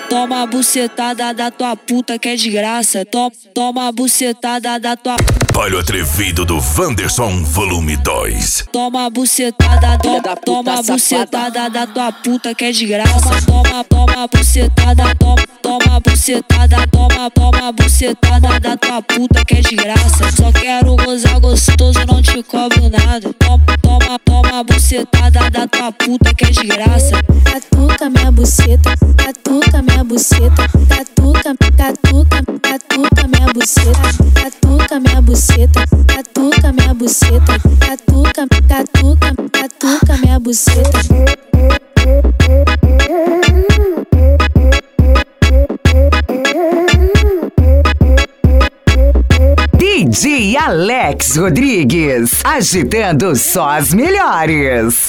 Toma a bucetada da tua puta que é de graça. Toma a bucetada da tua. Baile Atrevido do Wanderson, volume 2. Toma a bucetada, toma a bucetada da tua puta que é de graça. Toma a bucetada, toma a bucetada, toma a bucetada da tua puta que é de graça. Só quero gozar gostoso, não te cobro nada. Toma a bucetada da tua puta que é de graça. Catuca minha buceta, catuca minha buceta, catuca minha buceta, catuca minha buceta, catuca minha buceta, catuca minha buceta. DJ Alex Rodrigues, agitando só as melhores.